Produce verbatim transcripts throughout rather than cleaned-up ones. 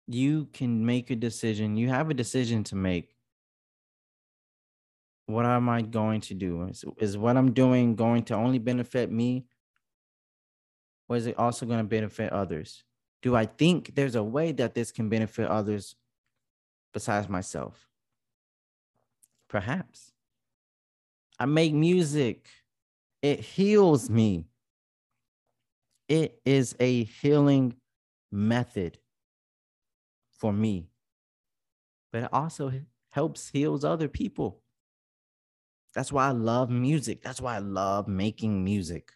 You can make a decision. You have a decision to make. What am I going to do? Is, is what I'm doing going to only benefit me, or is it also going to benefit others? Do I think there's a way that this can benefit others besides myself? Perhaps. I make music. It heals me. It is a healing method for me, but it also helps heals other people. That's why I love music. That's why I love making music.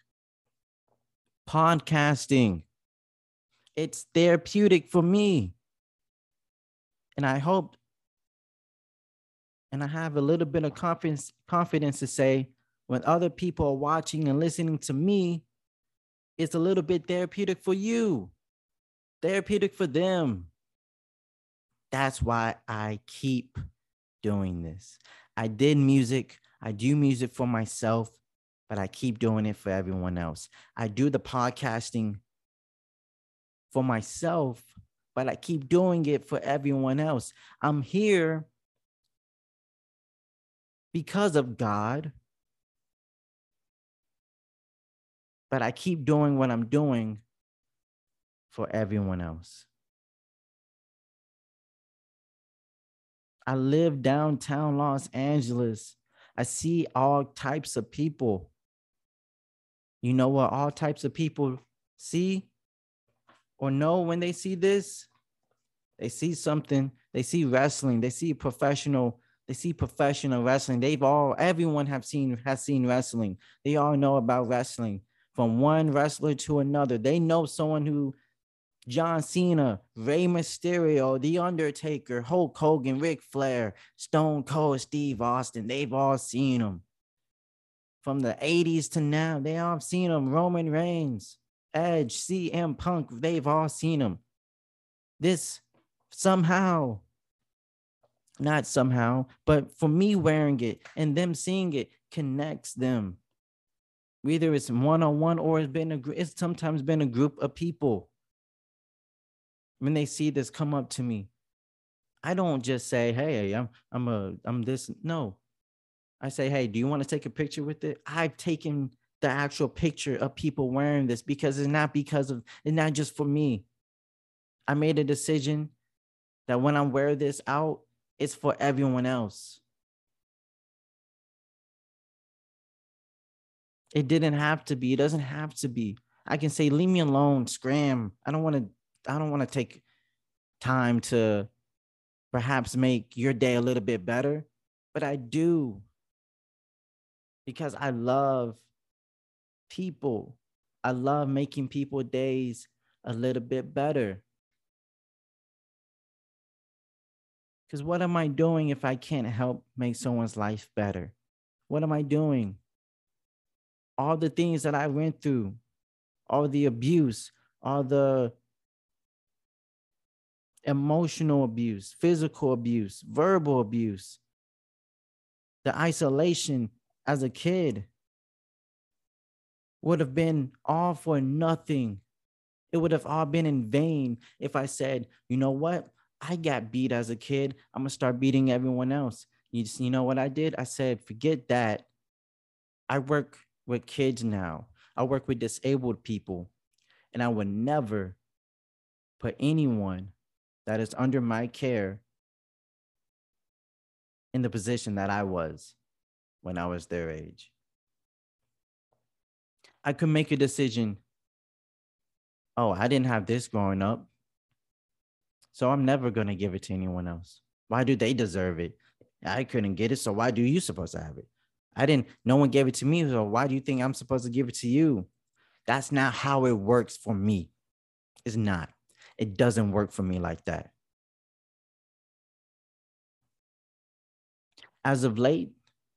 Podcasting, it's therapeutic for me. And I hope, and I have a little bit of confidence, confidence to say when other people are watching and listening to me, it's a little bit therapeutic for you, therapeutic for them. That's why I keep doing this. I did music. I do music for myself, but I keep doing it for everyone else. I do the podcasting for myself, but I keep doing it for everyone else. I'm here because of God, but I keep doing what I'm doing for everyone else. I live downtown Los Angeles. I see all types of people. You know what all types of people see or know when they see this? They see something, they see wrestling, they see professional, they see professional wrestling. They've all, everyone have seen, has seen wrestling. They all know about wrestling from one wrestler to another. They know someone who, John Cena, Rey Mysterio, The Undertaker, Hulk Hogan, Ric Flair, Stone Cold, Steve Austin. They've all seen them. From the eighties to now, they all have seen them. Roman Reigns, Edge, C M Punk, they've all seen them. This somehow, not somehow, but for me wearing it and them seeing it connects them. Whether it's one-on-one or it's been a it's sometimes been a group of people. When they see this come up to me, I don't just say, hey, I'm I'm a I'm this. No. I say, hey, do you want to take a picture with it? I've taken the actual picture of people wearing this because it's not because of it's not just for me. I made a decision that when I wear this out, it's for everyone else. It didn't have to be. It doesn't have to be. I can say, leave me alone, scram. I don't want to, I don't want to take time to perhaps make your day a little bit better, but I do because I love people. I love making people days a little bit better. Because what am I doing if I can't help make someone's life better? What am I doing? All the things that I went through, all the abuse, all the emotional abuse, physical abuse, verbal abuse, the isolation as a kid would have been all for nothing. It would have all been in vain if I said, you know what? I got beat as a kid. I'm going to start beating everyone else. You, just, you know what I did? I said, forget that. I work with kids now. I work with disabled people. And I would never put anyone that is under my care in the position that I was when I was their age. I could make a decision. Oh, I didn't have this growing up, so I'm never going to give it to anyone else. Why do they deserve it? I couldn't get it, so why do you supposed to have it? I didn't, no one gave it to me, so why do you think I'm supposed to give it to you? That's not how it works for me. It's not. It doesn't work for me like that. As of late,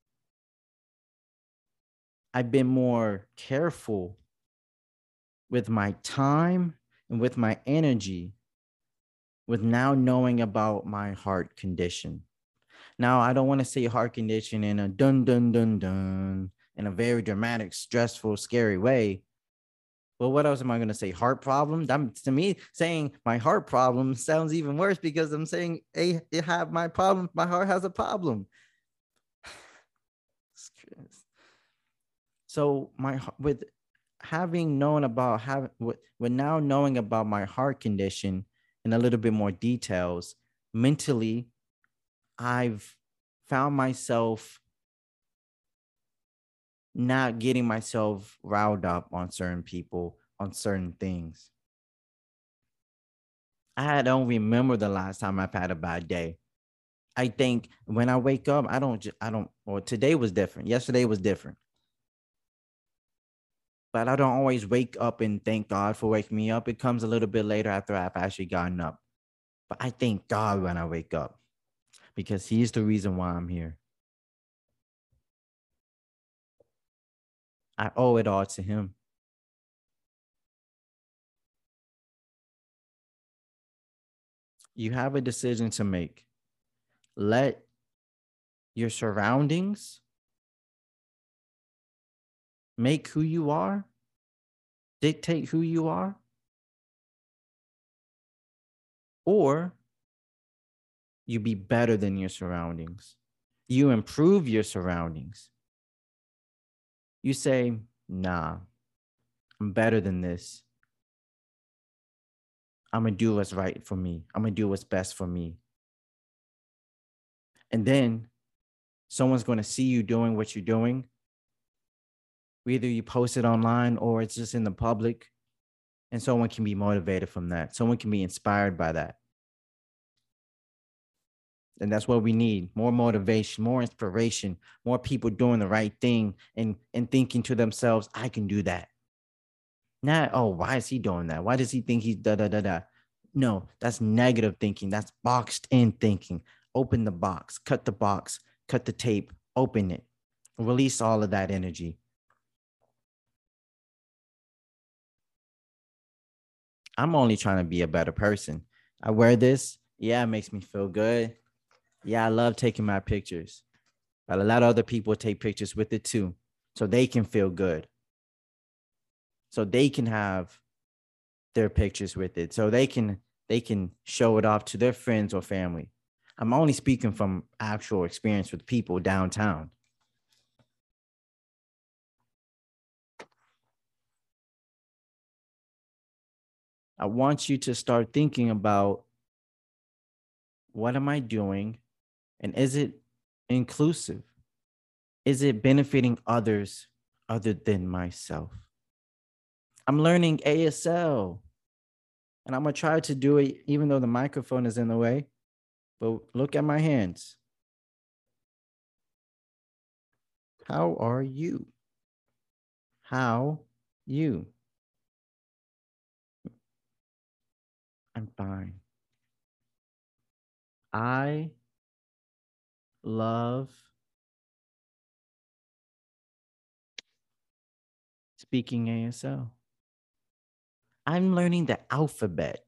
I've been more careful with my time and with my energy, with now knowing about my heart condition. Now, I don't want to say heart condition in a dun dun dun dun in a very dramatic, stressful, scary way, Well, what else am I going to say? Heart problem? That, to me, saying my heart problem sounds even worse because I'm saying, hey, it have my problem. My heart has a problem. So my with having known about having with, with now knowing about my heart condition in a little bit more details, mentally, I've found myself not getting myself riled up on certain people, on certain things. I don't remember the last time I've had a bad day. I think when I wake up, I don't, I don't, or today was different. Yesterday was different. But I don't always wake up and thank God for waking me up. It comes a little bit later after I've actually gotten up. But I thank God when I wake up because He's the reason why I'm here. I owe it all to Him. You have a decision to make. Let your surroundings make who you are, dictate who you are, or you be better than your surroundings. You improve your surroundings. You say, nah, I'm better than this. I'm going to do what's right for me. I'm going to do what's best for me. And then someone's going to see you doing what you're doing. Either you post it online or it's just in the public, and someone can be motivated from that. Someone can be inspired by that. And that's what we need. More motivation, more inspiration, more people doing the right thing and, and thinking to themselves, I can do that. Not, oh, why is he doing that? Why does he think he's da da da da? No, that's negative thinking. That's boxed in thinking. Open the box, cut the box, cut the tape, open it, release all of that energy. I'm only trying to be a better person. I wear this. Yeah, it makes me feel good. Yeah, I love taking my pictures. But a lot of other people take pictures with it too. So they can feel good. So they can have their pictures with it. So they can they can show it off to their friends or family. I'm only speaking from actual experience with people downtown. I want you to start thinking about, what am I doing? And is it inclusive? Is it benefiting others other than myself? I'm learning A S L and I'm going to try to do it even though the microphone is in the way. But look at my hands. How are you? How you? I'm fine. I love speaking A S L. I'm learning the alphabet.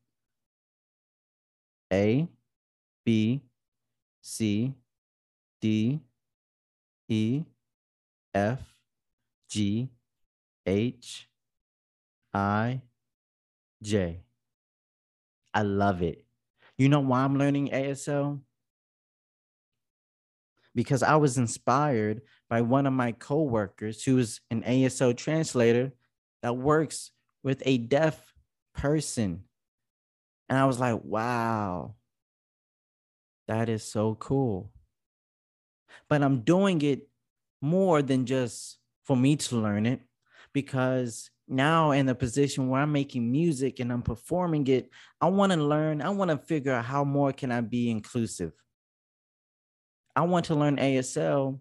A, B, C, D, E, F, G, H, I, J. I love it. You know why I'm learning A S L? Because I was inspired by one of my coworkers who is an A S L translator that works with a deaf person. And I was like, wow, that is so cool. But I'm doing it more than just for me to learn it, because now in a position where I'm making music and I'm performing it, I want to learn, I want to figure out how more can I be inclusive. I want to learn A S L.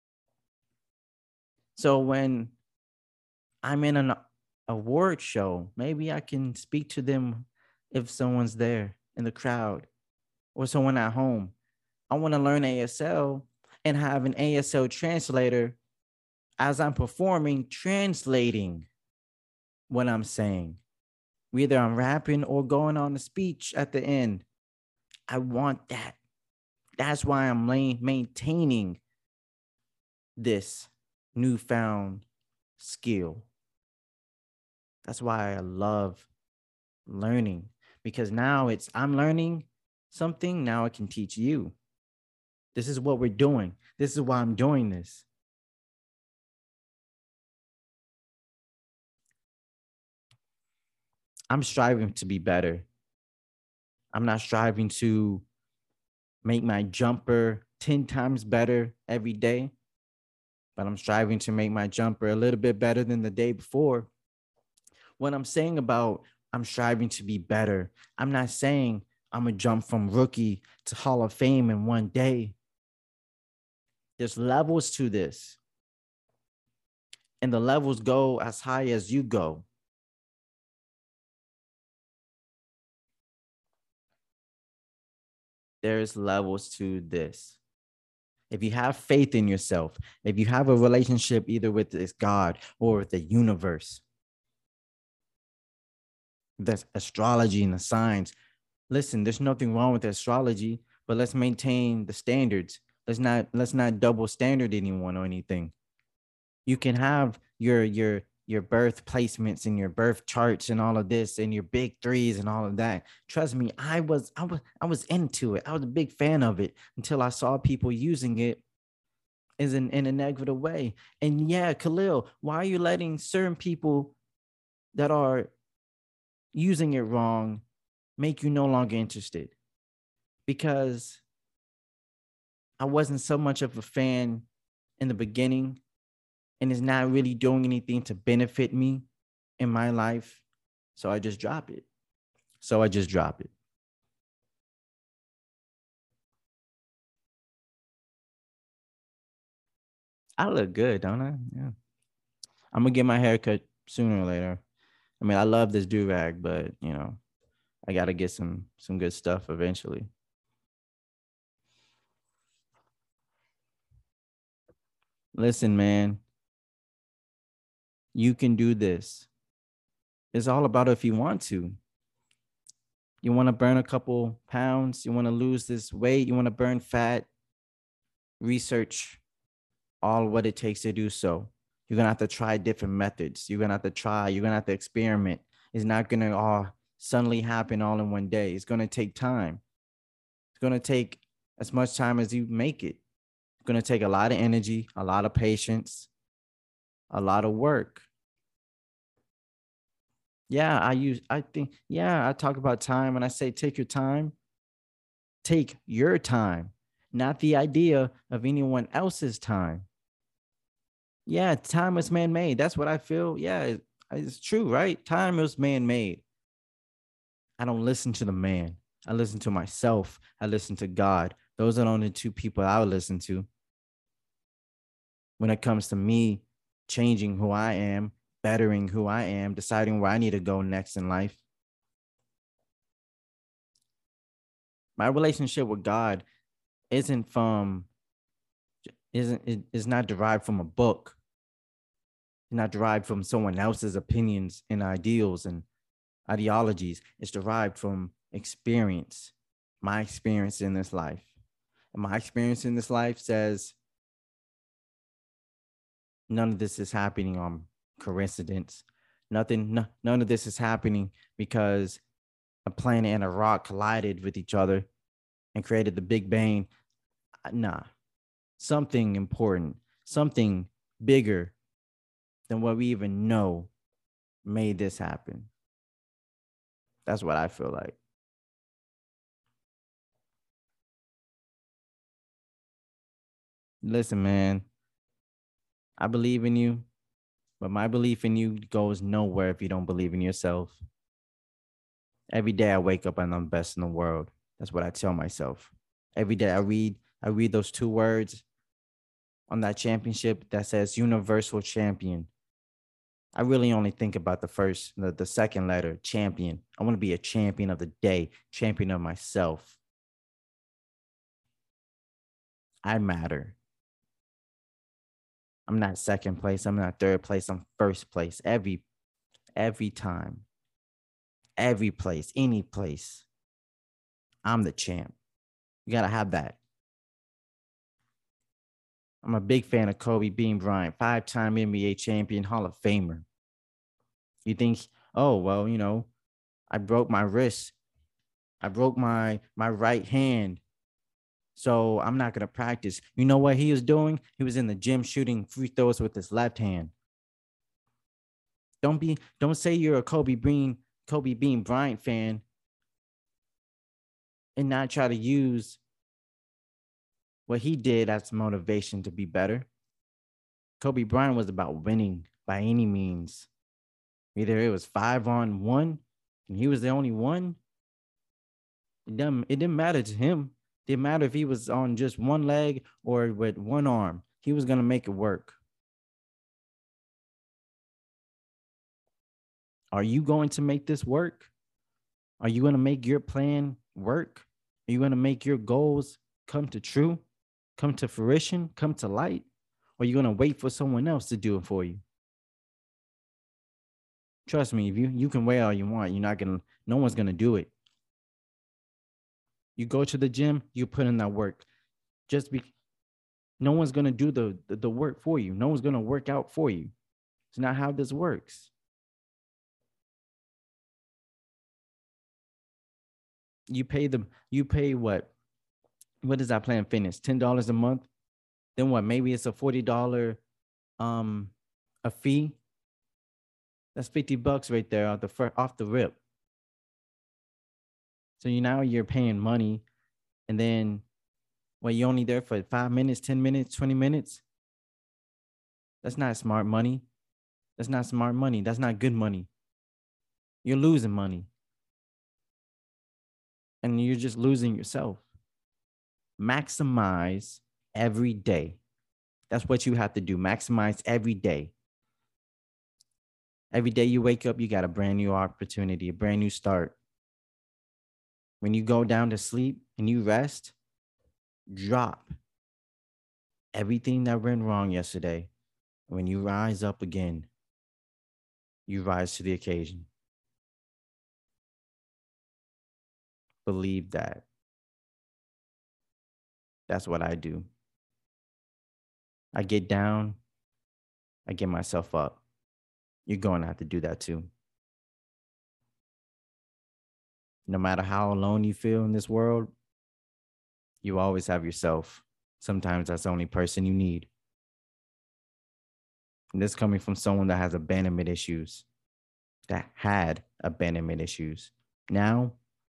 So when I'm in an award show, maybe I can speak to them if someone's there in the crowd or someone at home. I want to learn A S L and have an A S L translator as I'm performing, translating what I'm saying. Whether I'm rapping or going on a speech at the end. I want that. That's why I'm maintaining this newfound skill. That's why I love learning, because now it's I'm learning something. Now I can teach you. This is what we're doing. This is why I'm doing this. I'm striving to be better. I'm not striving to make my jumper ten times better every day, but I'm striving to make my jumper a little bit better than the day before. When I'm saying about I'm striving to be better, I'm not saying I'm going to jump from rookie to Hall of Fame in one day. There's levels to this, and the levels go as high as you go. There's levels to this. If you have faith in yourself, if you have a relationship either with this God or with the universe, that's astrology and the signs. Listen, there's nothing wrong with astrology, but let's maintain the standards. Let's not let's not double standard anyone or anything. You can have your your your birth placements and your birth charts and all of this and your big threes and all of that. Trust me, I was I was I was into it. I was a big fan of it until I saw people using it as in, in a negative way. And yeah, Khalil, why are you letting certain people that are using it wrong make you no longer interested? Because I wasn't so much of a fan in the beginning, and it's not really doing anything to benefit me in my life. So I just drop it. So I just drop it. I look good, don't I? Yeah. I'm gonna get my hair cut sooner or later. I mean, I love this do rag, but you know, I gotta get some some good stuff eventually. Listen, man, you can do this. It's all about if you want to. You want to burn a couple pounds, you want to lose this weight, you want to burn fat, research all what it takes to do so. You're gonna have to try different methods. You're gonna have to try, you're gonna have to experiment. It's not gonna all suddenly happen all in one day. It's gonna take time. It's gonna take as much time as you make it. It's gonna take a lot of energy, a lot of patience, a lot of work. Yeah, I use, I think, yeah, I talk about time and I say take your time. Take your time, not the idea of anyone else's time. Yeah, time is man made. That's what I feel. Yeah, it, it's true, right? Time is man made. I don't listen to the man. I listen to myself. I listen to God. Those are the only two people I would listen to when it comes to me changing who I am, bettering who I am, deciding where I need to go next in life. My relationship with God isn't from isn't it is not derived from a book. It's not derived from someone else's opinions and ideals and ideologies. It's derived from experience, my experience in this life. And my experience in this life says none of this is happening on coincidence. Nothing, no, none of this is happening because a planet and a rock collided with each other and created the Big Bang. Nah, something important, something bigger than what we even know made this happen. That's what I feel like. Listen, man, I believe in you, but my belief in you goes nowhere if you don't believe in yourself. Every day I wake up and I'm the best in the world. That's what I tell myself. Every day I read, I read those two words on that championship that says universal champion. I really only think about the first, the, the second letter, champion. I want to be a champion of the day, champion of myself. I matter. I'm not second place. I'm not third place. I'm first place every every time. Every place, any place. I'm the champ. You gotta have that. I'm a big fan of Kobe Bean Bryant, five-time N B A champion, Hall of Famer. You think Oh, well, you know, I broke my wrist. I broke my my right hand. So I'm not gonna practice. You know what he was doing? He was in the gym shooting free throws with his left hand. Don't be don't say you're a Kobe Bean, Kobe Bean Bryant fan and not try to use what he did as motivation to be better. Kobe Bryant was about winning by any means. Either it was five on one and he was the only one. It didn't, it didn't matter to him. It didn't matter if he was on just one leg or with one arm. He was going to make it work. Are you going to make this work? Are you going to make your plan work? Are you going to make your goals come to true, come to fruition, come to light? Or are you going to wait for someone else to do it for you? Trust me, if you, you can wait all you want, you're not going to, no one's going to do it. You go to the gym, you put in that work. Just be, no one's going to do the, the, the work for you. No one's going to work out for you. It's not how this works. You pay them, you pay what? What is that plan fitness? ten dollars a month? Then what? Maybe it's a forty dollars um a fee. That's fifty bucks right there off the fir- off the rip. So you now you're paying money, and then well, you're only there for five minutes, ten minutes, twenty minutes. That's not smart money. That's not smart money. That's not good money. You're losing money. And you're just losing yourself. Maximize every day. That's what you have to do. Maximize every day. Every day you wake up, you got a brand new opportunity, a brand new start. When you go down to sleep and you rest, drop everything that went wrong yesterday. When you rise up again, you rise to the occasion. Believe that. That's what I do. I get down, I get myself up. You're going to have to do that too. No matter how alone you feel in this world, you always have yourself. Sometimes that's the only person you need. And this coming from someone that has abandonment issues, that had abandonment issues. Now,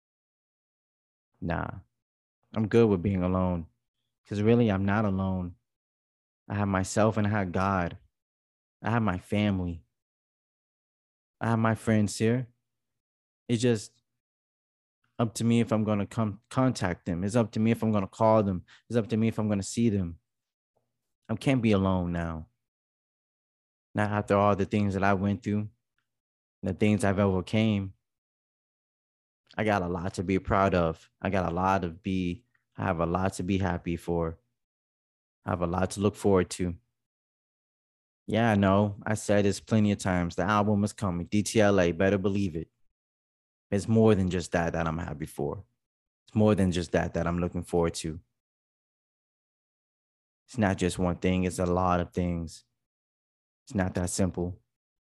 nah, I'm good with being alone because really I'm not alone. I have myself and I have God. I have my family. I have my friends here. It's just up to me if I'm going to come contact them. It's up to me if I'm going to call them. It's up to me if I'm going to see them. I can't be alone now. Not after all the things that I went through, the things I've overcame. I got a lot to be proud of. I got a lot to be, I have a lot to be happy for. I have a lot to look forward to. Yeah, I know. I said this plenty of times. The album is coming. D T L A, better believe it. It's more than just that that I'm happy for. It's more than just that that I'm looking forward to. It's not just one thing, it's a lot of things. It's not that simple.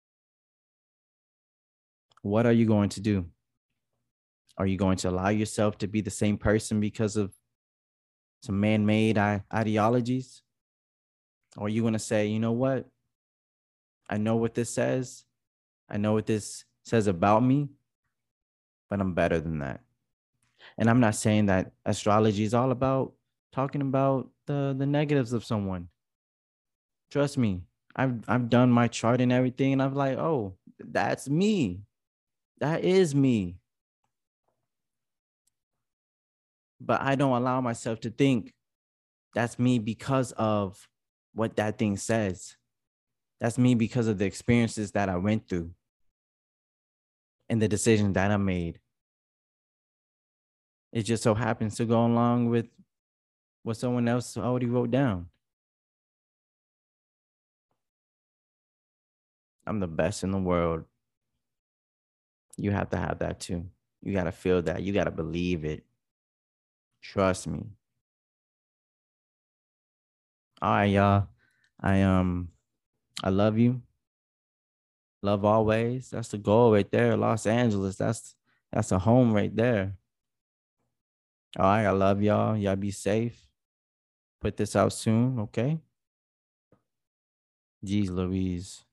What are you going to do? Are you going to allow yourself to be the same person because of some man-made ideologies? Or are you going to say, you know what? I know what this says. I know what this says about me, but I'm better than that. And I'm not saying that astrology is all about talking about the, the negatives of someone. Trust me, I've I've done my chart and everything, and I'm like, oh, that's me. That is me. But I don't allow myself to think that's me because of what that thing says. That's me because of the experiences that I went through and the decisions that I made. It just so happens to go along with what someone else already wrote down. I'm the best in the world. You have to have that too. You got to feel that. You got to believe it. Trust me. All right, y'all. I um I love you. Love always. That's the goal right there. Los Angeles. That's that's a home right there. All right. I love y'all. Y'all be safe. Put this out soon. Okay. Jeez Louise.